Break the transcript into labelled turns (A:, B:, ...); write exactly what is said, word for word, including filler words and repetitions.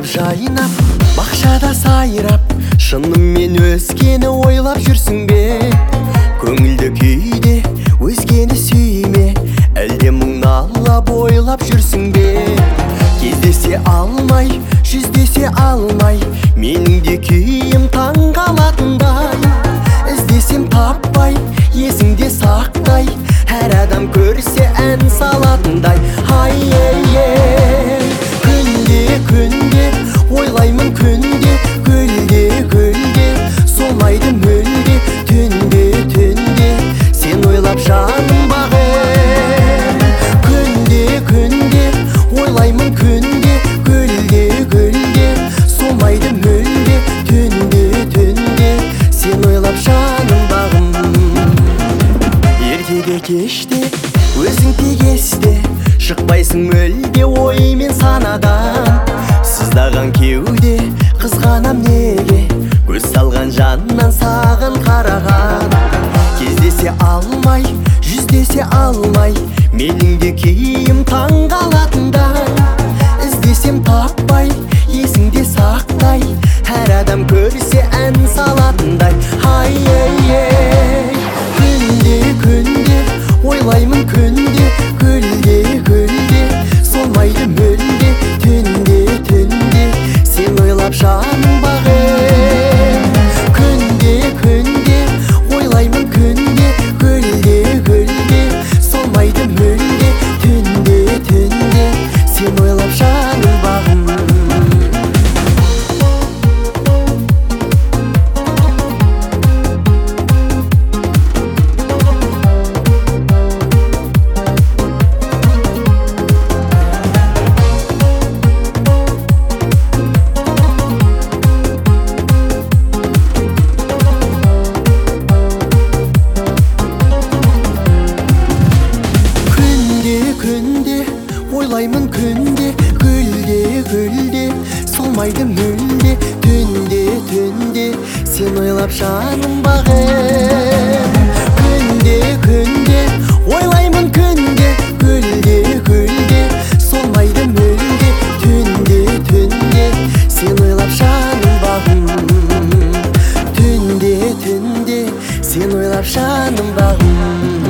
A: Ашылып жайнап, бақшада сайрап, шынымен өзгені ойлап жүрсің бе? Көңілді күйде өзгені сүйме, әлде мұңналап ойлап жүрсің бе? Кездесе алмай, жүздесе алмай, менің де күйім таң қалатындай. Іздесем таппай, есіңде сақтай, әр адам көрсе ән салатындай. Ай-ей-ей, күнде күнде ойлаймын, күнде гүлде гүлде солмайды мүлде, түнде түнде сен ойлап жаным бағым. Күнде күнде ойлаймын, күнде гүлде гүлде солмайды мүлде, түнде түнде сен ойлап жаным бағым. Ертеде кеште өзің тегесте, шықпайсың мүлде ой мен санадан. Сыздаған кеуде қызғанам неге, көз салған жаннан саған қараған. Кездесе алмай, жүздесе алмай, менің де күйім таң қалатындай. Іздесем таппай, есіңде сақтай, әр адам көрсе ән салатындай. Ай-ей-ей, күнде күнде ойлаймын, күнде гүлде гүлде солмайды мүлде, түнде түнде сен ойлап жаным бағым. Күнде күнде ойлаймын, күнде гүлде гүлде солмайды мүлде, түнде түнде сен ойлап жаным бағым. Ойлаймын, күнде гүлде гүлде солмайды мүлде, түнде түнде сен ойлап жаным бағым. Күнде күнде ойлаймын, күнде гүлде гүлде солмайды мүлде, түнде түнде сен ойлап жаным бағым. Түнде түнде сен ойлап жаным бағым.